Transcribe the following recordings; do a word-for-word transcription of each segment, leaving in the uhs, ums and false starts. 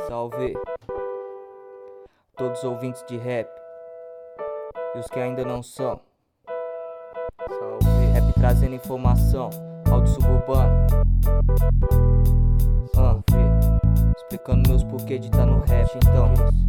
Salve todos os ouvintes de rap e os que ainda não são. Salve rap trazendo informação, áudio suburbano. Salve explicando meus porquê de tá no rap, então.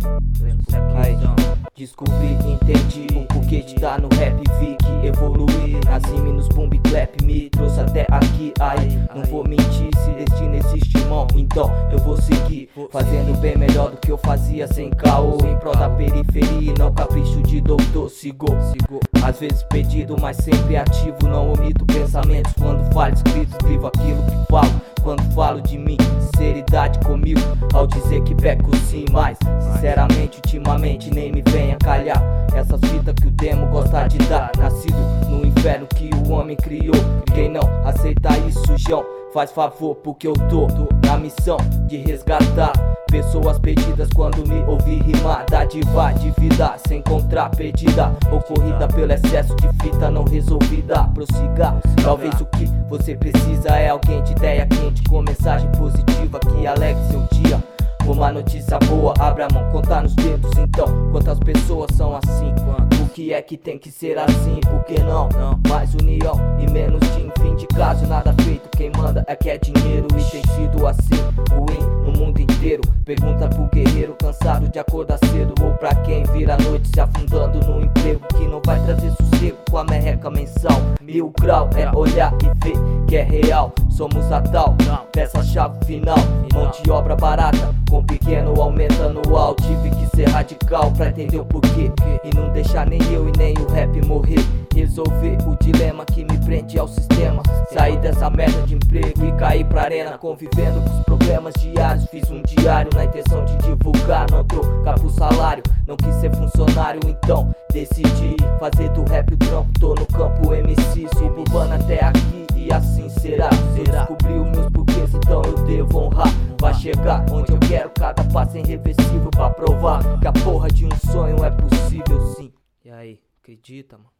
Aí, descobri, entendi o porquê de tá no rap. Vi que evoluí nas rimas, nos boom clap, me trouxe até aqui. Aí, não vou mentir, se destino existe, irmão, então eu vou seguir fazendo bem melhor do que eu fazia sem caô. Em prol da periferia e não capricho de doutor. Sigo, sigo, às vezes perdido, mas sempre ativo. Não omito pensamentos quando falo escrito, escrevo aquilo que falo. Quando falo de mim, sinceridade comigo, ao dizer que peco sim, mas sinceramente, ultimamente nem me venha calhar essas fitas que o demo gosta de dar. Nascido no inferno que o homem criou, quem não aceita isso, João, faz favor, porque eu tô na missão de resgatar pessoas perdidas quando me ouvir rimar. Dádiva de vida sem encontrar perdida, ocorrida pelo excesso de fita não resolvida. Prossiga, talvez o que você precisa é alguém de ideia quente, com mensagem positiva que alegre seu dia. Uma notícia boa, abra a mão, contar nos dedos. Então, quantas pessoas são assim? O que é que tem que ser assim? Por que não? Mais união e menos de fim de caso, nada feito. Quem manda é que é dinheiro e tem sido assim, ruim no mundo inteiro. Pergunta pro guerreiro cansado de acordar cedo, ou pra quem vira a noite se afundando no emprego que não vai trazer sossego com a merreca mensal. Mil grau é olhar e ver que é real. Somos a tal peça-chave final, mão de obra barata com pequeno aumento anual. Tive que ser radical pra entender o porquê e não deixar nem eu e nem o rap morrer. Resolver o dilema que me prende ao sistema, sair dessa merda de emprego e cair pra arena, convivendo com os problemas diários. Fiz um diário na intenção de divulgar, não trocar pro salário, não quis ser funcionário, então decidi fazer do rap o trampo. Tô no campo M C, suburbano até aqui e assim será. Eu descobri os meus porquês, então eu devo honrar. Vai chegar onde eu quero, cada passo é irreversível pra provar que a porra de um sonho é possível sim. E aí, acredita, mano?